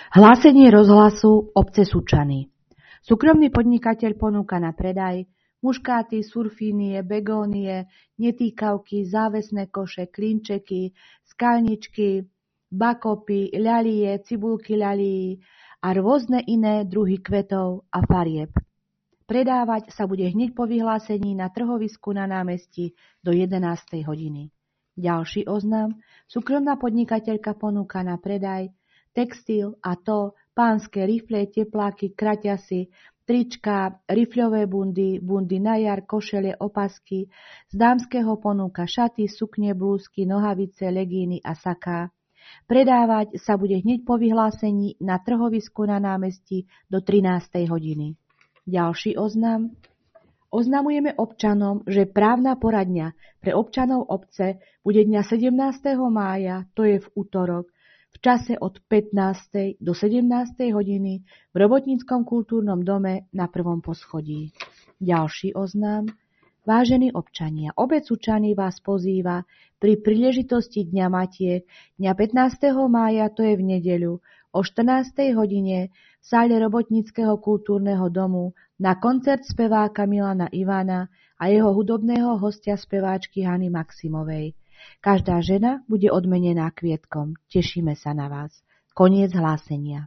Hlásenie rozhlasu obce Sučany. Súkromný podnikateľ ponúka na predaj muškáty, surfínie, begónie, netýkavky, závesné koše, klinčeky, skalničky, bakopy, ľalie, cibulky ľalií a rôzne iné druhy kvetov a farieb. Predávať sa bude hneď po vyhlásení na trhovisku na námestí do 11. hodiny. Ďalší oznam. Súkromná podnikateľka ponúka na predaj textil, a to pánske rifle, tepláky, kraťasy, trička, rifľové bundy na jar, košele, opasky. Z dámskeho ponúka šaty, sukne, blúzky, nohavice, legíny a saká. Predávať sa bude hneď po vyhlásení na trhovisku na námestí do 13. hodiny. Ďalší oznam. Oznamujeme občanom, že právna poradňa pre občanov obce bude dňa 17. mája, to je v utorok, v čase od 15. do 17. hodiny v Robotníckom kultúrnom dome na 1. poschodí. Ďalší oznam. Vážení občania, obec Sučany vás pozýva pri príležitosti Dňa Matiek dňa 15. mája, to je v nedeľu, o 14. hodine v sále Robotníckeho kultúrneho domu na koncert speváka Milana Ivana a jeho hudobného hostia speváčky Hany Maximovej. Každá žena bude odmenená kvietkom. Tešíme sa na vás. Koniec hlásenia.